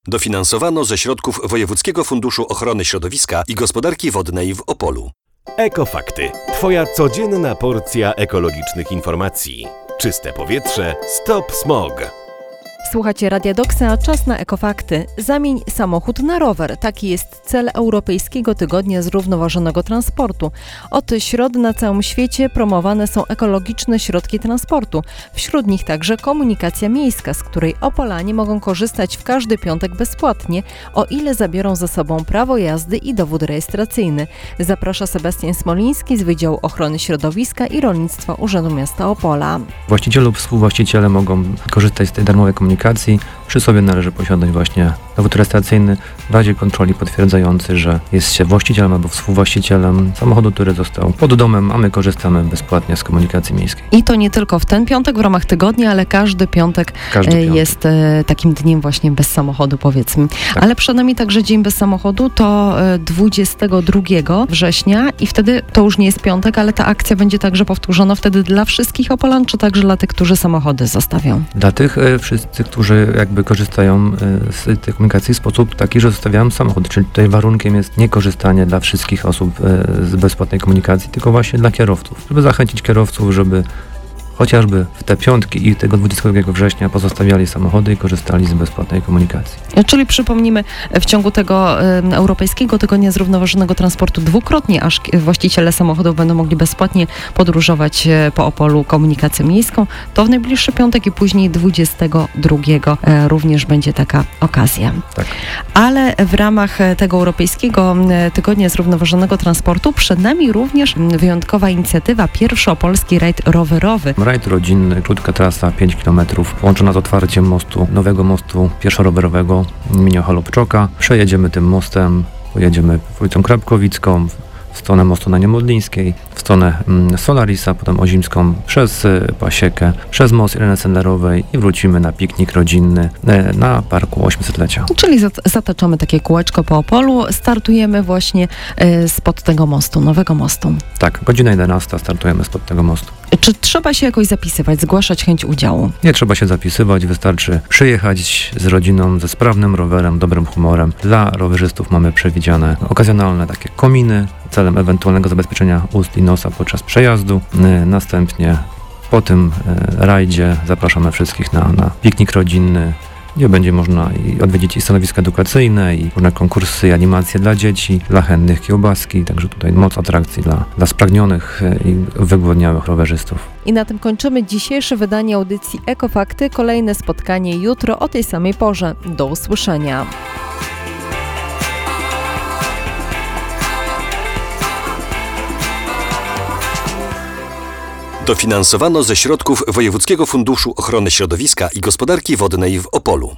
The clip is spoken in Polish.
Dofinansowano ze środków Wojewódzkiego Funduszu Ochrony Środowiska i Gospodarki Wodnej w Opolu. Ekofakty. Twoja codzienna porcja ekologicznych informacji. Czyste powietrze. Stop smog. Słuchacie Radia Doksa, czas na Ekofakty. Zamień samochód na rower. Taki jest cel Europejskiego Tygodnia Zrównoważonego Transportu. Od środy na całym świecie promowane są ekologiczne środki transportu. Wśród nich także komunikacja miejska, z której Opolanie mogą korzystać w każdy piątek bezpłatnie, o ile zabiorą ze sobą prawo jazdy i dowód rejestracyjny. Zaprasza Sebastian Smoliński z Wydziału Ochrony Środowiska i Rolnictwa Urzędu Miasta Opola. Właściciele lub współwłaściciele mogą korzystać z tej darmowej komunikacji. Przy sobie należy posiadać właśnie dowód rejestracyjny w razie kontroli potwierdzający, że jest się właścicielem albo współwłaścicielem samochodu, który został pod domem, a my korzystamy bezpłatnie z komunikacji miejskiej. I to nie tylko w ten piątek w ramach tygodnia, ale każdy piątek jest takim dniem właśnie bez samochodu, powiedzmy. Tak. Ale przed nami także dzień bez samochodu, to 22 września i wtedy to już nie jest piątek, ale ta akcja będzie także powtórzona wtedy dla wszystkich Opolan, czy także dla tych, którzy samochody zostawią? Dla tych wszyscy, którzy jakby korzystają z tej komunikacji w sposób taki, że zostawiają samochód, czyli tutaj warunkiem jest nie korzystanie dla wszystkich osób z bezpłatnej komunikacji, tylko właśnie dla kierowców, żeby zachęcić kierowców, żeby chociażby w te piątki i tego 22 września pozostawiali samochody i korzystali z bezpłatnej komunikacji. Czyli przypomnimy, w ciągu tego Europejskiego Tygodnia Zrównoważonego Transportu dwukrotnie aż właściciele samochodów będą mogli bezpłatnie podróżować po Opolu komunikacją miejską. To w najbliższy piątek i później 22 również będzie taka okazja. Tak. Ale w ramach tego Europejskiego Tygodnia Zrównoważonego Transportu przed nami również wyjątkowa inicjatywa, pierwszy opolski rajd rowerowy. Rajd rodzinny, krótka trasa, 5 km, połączona z otwarciem nowego mostu pieszo-rowerowego im. Holubczoka. Przejedziemy tym mostem, pojedziemy ulicą Krapkowicką, w stronę mostu na Niemodlińskiej, w stronę Solarisa, potem Ozimską, przez Pasiekę, przez most Ireny Sendlerowej i wrócimy na piknik rodzinny na Parku 800-lecia. Czyli zataczamy takie kółeczko po Opolu, startujemy właśnie spod tego mostu, nowego mostu. Tak, godzina 11 startujemy spod tego mostu. Czy trzeba się jakoś zapisywać, zgłaszać chęć udziału? Nie trzeba się zapisywać, wystarczy przyjechać z rodziną, ze sprawnym rowerem, dobrym humorem. Dla rowerzystów mamy przewidziane okazjonalne takie kominy, celem ewentualnego zabezpieczenia ust i nosa podczas przejazdu. Następnie po tym rajdzie zapraszamy wszystkich na piknik rodzinny, gdzie będzie można odwiedzić i stanowiska edukacyjne, i różne konkursy, i animacje dla dzieci, dla chętnych kiełbaski, także tutaj moc atrakcji dla spragnionych i wygłodniałych rowerzystów. I na tym kończymy dzisiejsze wydanie audycji Ekofakty. Kolejne spotkanie jutro o tej samej porze. Do usłyszenia. Dofinansowano ze środków Wojewódzkiego Funduszu Ochrony Środowiska i Gospodarki Wodnej w Opolu.